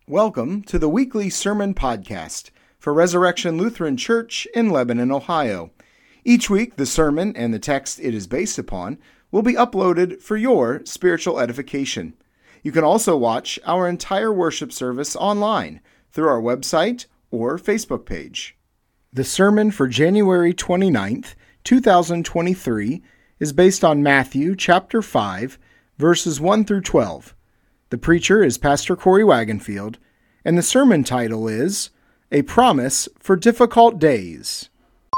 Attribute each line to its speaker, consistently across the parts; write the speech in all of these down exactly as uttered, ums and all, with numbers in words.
Speaker 1: Welcome to the weekly sermon podcast for Resurrection Lutheran Church in Lebanon, Ohio. Each week, the sermon and the text it is based upon will be uploaded for your spiritual edification. You can also watch our entire worship service online through our website or Facebook page. The sermon for January twenty-ninth, twenty twenty-three is based on Matthew chapter five, verses one through twelve. The preacher is Pastor Corey Wagenfield, and the sermon title is A Promise for Difficult Days.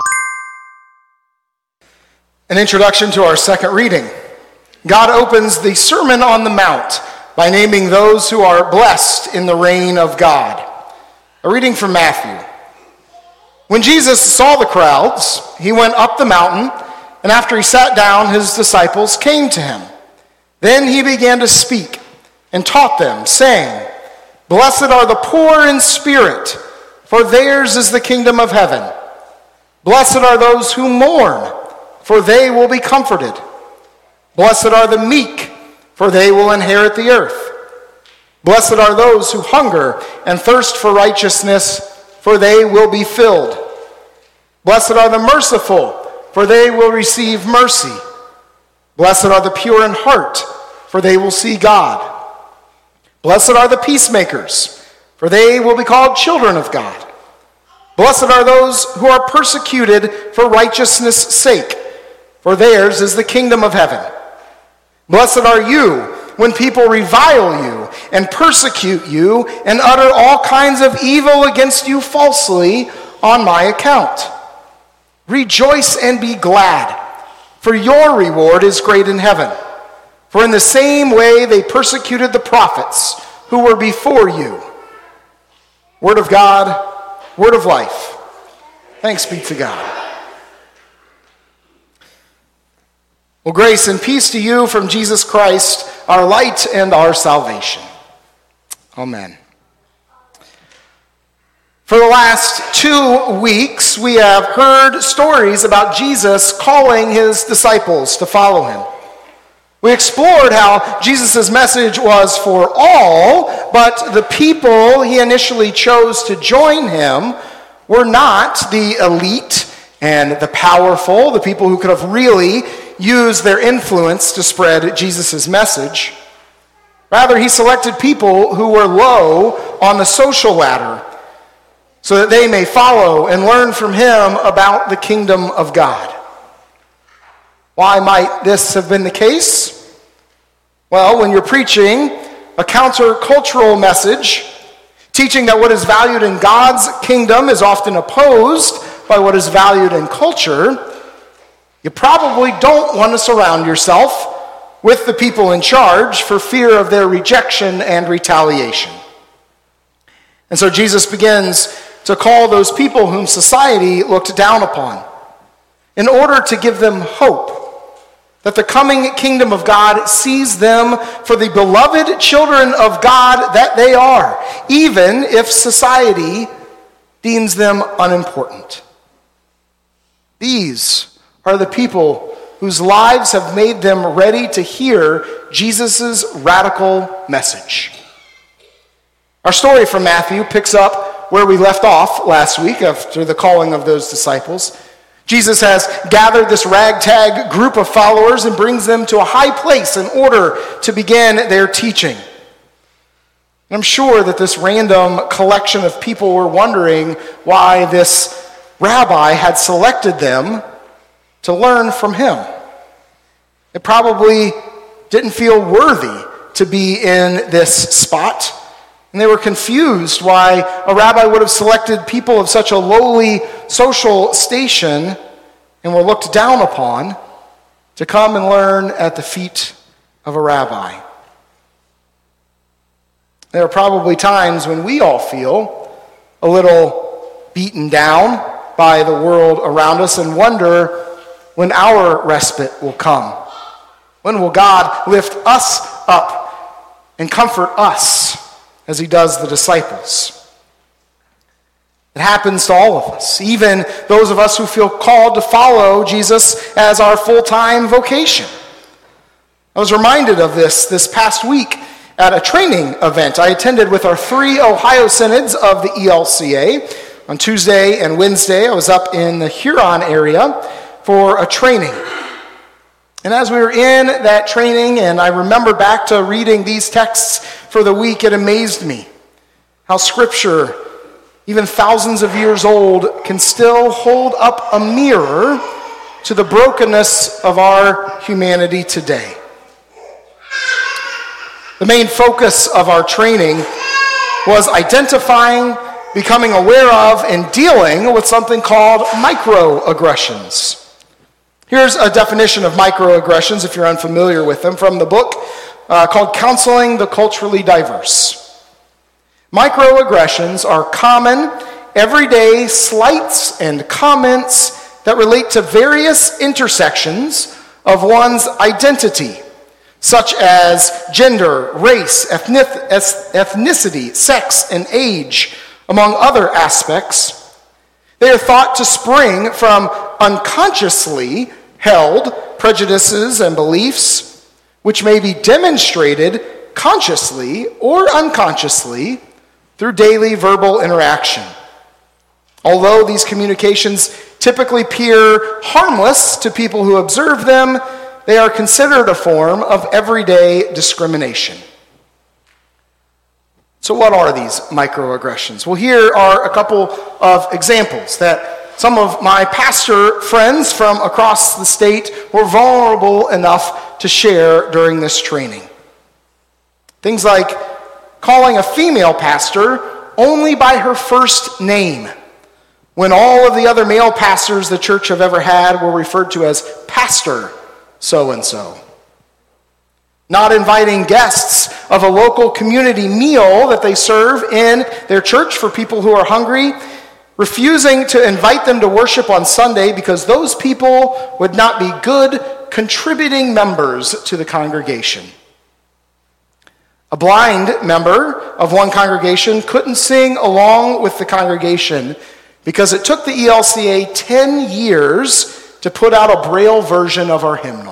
Speaker 2: An introduction to our second reading. God opens the Sermon on the Mount by naming those who are blessed in the reign of God. A reading from Matthew. When Jesus saw the crowds, he went up the mountain, and after he sat down, his disciples came to him. Then he began to speak and taught them, saying, Blessed are the poor in spirit, for theirs is the kingdom of heaven. Blessed are those who mourn, for they will be comforted. Blessed are the meek, for they will inherit the earth. Blessed are those who hunger and thirst for righteousness, for they will be filled. Blessed are the merciful, for they will receive mercy. Blessed are the pure in heart, for they will see God. Blessed are the peacemakers, for they will be called children of God. Blessed are those who are persecuted for righteousness' sake, for theirs is the kingdom of heaven. Blessed are you when people revile you and persecute you and utter all kinds of evil against you falsely on my account. Rejoice and be glad, for your reward is great in heaven. For in the same way they persecuted the prophets who were before you. Word of God, word of life. Thanks be to God. Well, grace and peace to you from Jesus Christ, our light and our salvation. Amen. For the last two weeks, we have heard stories about Jesus calling his disciples to follow him. We explored how Jesus' message was for all, but the people he initially chose to join him were not the elite and the powerful, the people who could have really used their influence to spread Jesus' message. Rather, he selected people who were low on the social ladder so that they may follow and learn from him about the kingdom of God. Why might this have been the case? Well, when you're preaching a countercultural message, teaching that what is valued in God's kingdom is often opposed by what is valued in culture, you probably don't want to surround yourself with the people in charge for fear of their rejection and retaliation. And so Jesus begins to call those people whom society looked down upon in order to give them hope that the coming kingdom of God sees them for the beloved children of God that they are, even if society deems them unimportant. These are the people whose lives have made them ready to hear Jesus' radical message. Our story from Matthew picks up where we left off last week after the calling of those disciples. Jesus has gathered this ragtag group of followers and brings them to a high place in order to begin their teaching. And I'm sure that this random collection of people were wondering why this rabbi had selected them to learn from him. It probably didn't feel worthy to be in this spot. And they were confused why a rabbi would have selected people of such a lowly social station and were looked down upon to come and learn at the feet of a rabbi. There are probably times when we all feel a little beaten down by the world around us and wonder when our respite will come. When will God lift us up and comfort us as he does the disciples? It happens to all of us, even those of us who feel called to follow Jesus as our full-time vocation. I was reminded of this this past week at a training event I attended with our three Ohio synods of the E L C A. On Tuesday and Wednesday, I was up in the Huron area for a training. And as we were in that training, and I remember back to reading these texts for the week, it amazed me how Scripture, even thousands of years old, can still hold up a mirror to the brokenness of our humanity today. The main focus of our training was identifying, becoming aware of, and dealing with something called microaggressions. Here's a definition of microaggressions, if you're unfamiliar with them, from the book uh, called Counseling the Culturally Diverse. Microaggressions are common, everyday slights and comments that relate to various intersections of one's identity, such as gender, race, ethnic, ethnicity, sex, and age, among other aspects. They are thought to spring from unconsciously held prejudices and beliefs, which may be demonstrated consciously or unconsciously through daily verbal interaction. Although these communications typically appear harmless to people who observe them, they are considered a form of everyday discrimination. So what are these microaggressions? Well, here are a couple of examples that some of my pastor friends from across the state were vulnerable enough to share during this training. Things like calling a female pastor only by her first name, when all of the other male pastors the church have ever had were referred to as Pastor so-and-so. Not inviting guests of a local community meal that they serve in their church for people who are hungry, refusing to invite them to worship on Sunday because those people would not be good contributing members to the congregation. A blind member of one congregation couldn't sing along with the congregation because it took the E L C A ten years to put out a Braille version of our hymnal.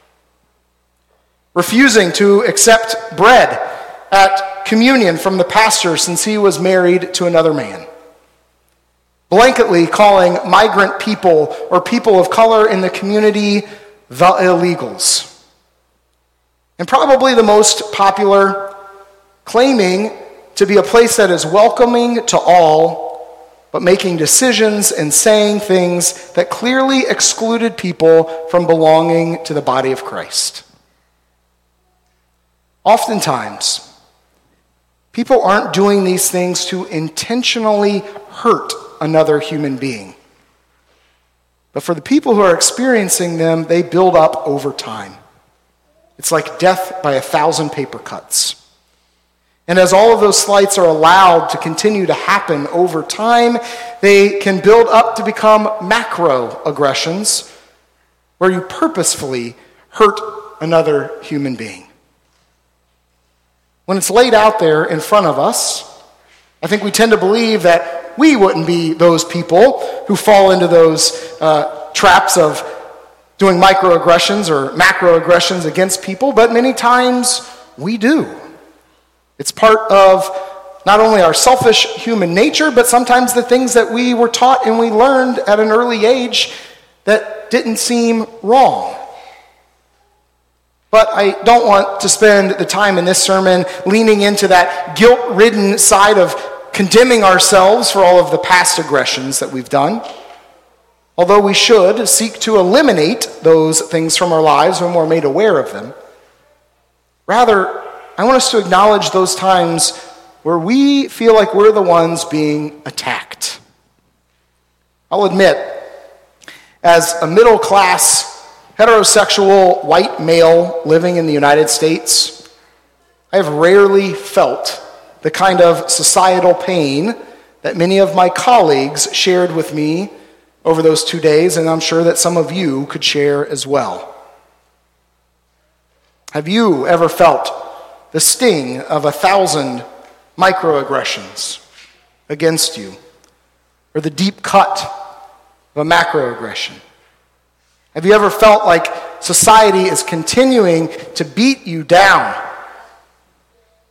Speaker 2: Refusing to accept bread at communion from the pastor since he was married to another man. Blanketly calling migrant people or people of color in the community the illegals. And probably the most popular, claiming to be a place that is welcoming to all, but making decisions and saying things that clearly excluded people from belonging to the body of Christ. Oftentimes, people aren't doing these things to intentionally hurt another human being. But for the people who are experiencing them, they build up over time. It's like death by a thousand paper cuts. And as all of those slights are allowed to continue to happen over time, they can build up to become macroaggressions, where you purposefully hurt another human being. When it's laid out there in front of us, I think we tend to believe that we wouldn't be those people who fall into those uh, traps of doing microaggressions or macroaggressions against people, but many times we do. It's part of not only our selfish human nature, but sometimes the things that we were taught and we learned at an early age that didn't seem wrong. But I don't want to spend the time in this sermon leaning into that guilt-ridden side of condemning ourselves for all of the past aggressions that we've done. Although we should seek to eliminate those things from our lives when we're made aware of them. Rather, I want us to acknowledge those times where we feel like we're the ones being attacked. I'll admit, as a middle-class, heterosexual white male living in the United States, I have rarely felt the kind of societal pain that many of my colleagues shared with me over those two days, and I'm sure that some of you could share as well. Have you ever felt the sting of a thousand microaggressions against you, or the deep cut of a macroaggression? Have you ever felt like society is continuing to beat you down?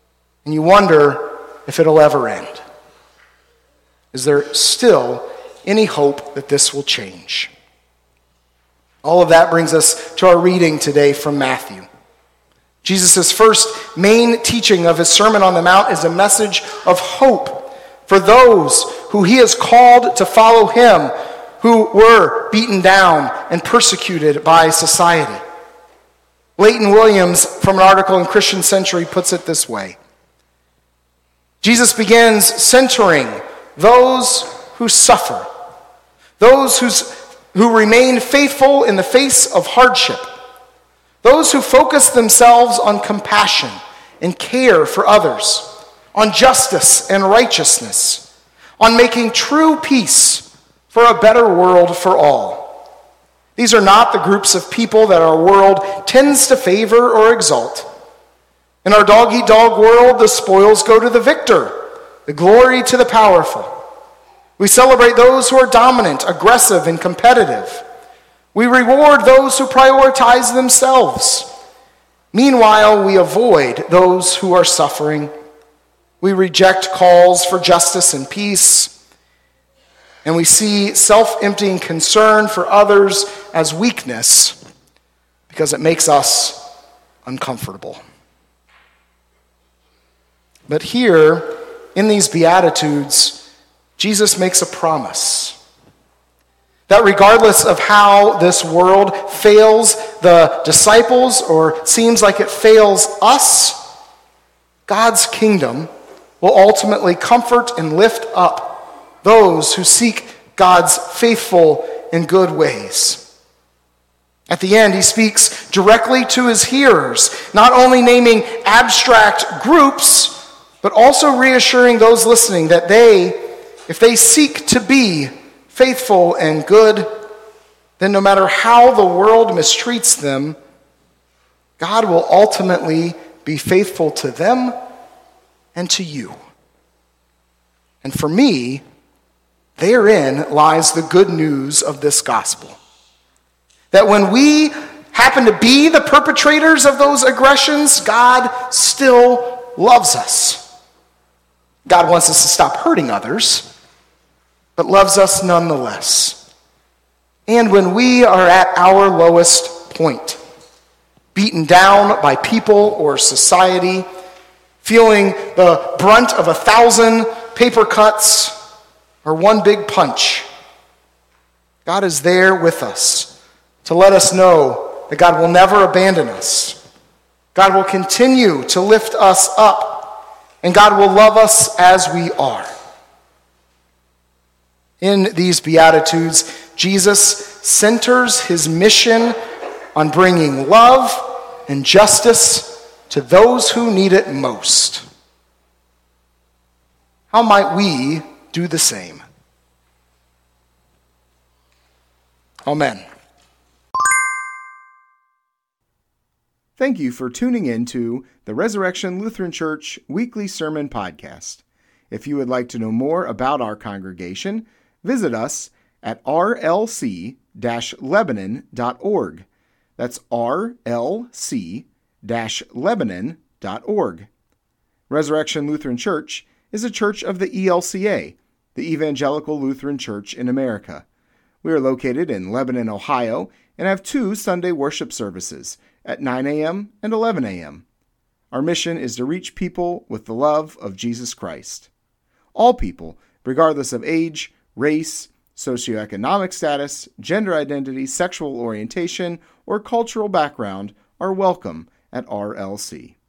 Speaker 2: and you wonder if it'll ever end. Is there still any hope that this will change? All of that brings us to our reading today from Matthew. Jesus' first main teaching of his Sermon on the Mount is a message of hope for those who he has called to follow him, who were beaten down and persecuted by society. Leighton Williams, from an article in Christian Century, puts it this way. Jesus begins centering those who suffer, those who's, who remain faithful in the face of hardship, those who focus themselves on compassion and care for others, on justice and righteousness, on making true peace for a better world for all. These are not the groups of people that our world tends to favor or exalt. In our dog-eat-dog world, the spoils go to the victor, the glory to the powerful. We celebrate those who are dominant, aggressive, and competitive. We reward those who prioritize themselves. Meanwhile, we avoid those who are suffering. We reject calls for justice and peace. And we see self-emptying concern for others as weakness because it makes us uncomfortable. But here, in these Beatitudes, Jesus makes a promise that regardless of how this world fails the disciples or seems like it fails us, God's kingdom will ultimately comfort and lift up those who seek God's faithful and good ways. At the end, he speaks directly to his hearers, not only naming abstract groups, but also reassuring those listening that they, if they seek to be faithful and good, then no matter how the world mistreats them, God will ultimately be faithful to them and to you. And for me, therein lies the good news of this gospel. That when we happen to be the perpetrators of those aggressions, God still loves us. God wants us to stop hurting others, but loves us nonetheless. And when we are at our lowest point, beaten down by people or society, feeling the brunt of a thousand paper cuts or one big punch, God is there with us to let us know that God will never abandon us. God will continue to lift us up, and God will love us as we are. In these Beatitudes, Jesus centers his mission on bringing love and justice to those who need it most. How might we do the same? Amen.
Speaker 1: Thank you for tuning in to the Resurrection Lutheran Church Weekly Sermon Podcast. If you would like to know more about our congregation, visit us at r l c dash lebanon dot org. That's r l c dash lebanon dot org. Resurrection Lutheran Church is a church of the E L C A, the Evangelical Lutheran Church in America. We are located in Lebanon, Ohio, and have two Sunday worship services at nine a.m. and eleven a.m. Our mission is to reach people with the love of Jesus Christ. All people, regardless of age, race, socioeconomic status, gender identity, sexual orientation, or cultural background, are welcome at R L C.